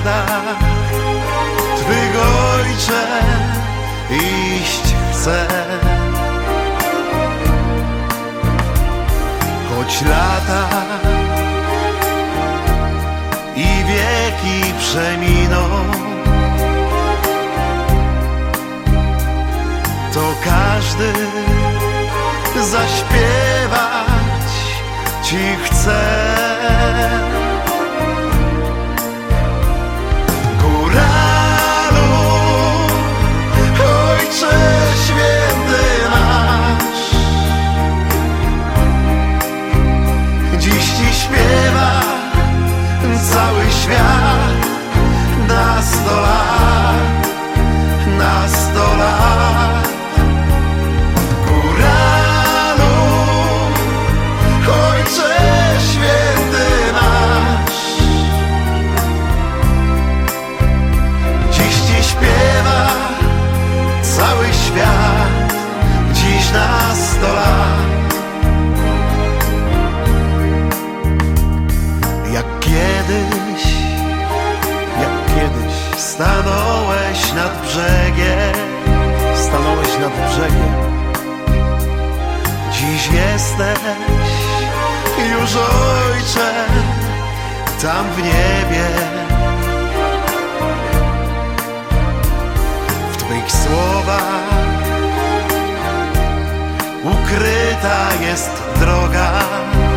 śladach Twych, Ojcze, iść chcę. Choć lata i wieki przeminą, to każdy zaśpiewać Ci chce. Góralu, Ojcze święty nasz, dziś Ci śpiewa cały świat na 100 lat, na 100 lat. Góralu, Ojcze święty nasz, dziś Ci śpiewa cały świat, dziś na 100 lat. Jak kiedyś stanąłeś nad brzegiem, dziś jesteś już, Ojcze, tam w niebie. W Twych słowach ukryta jest droga,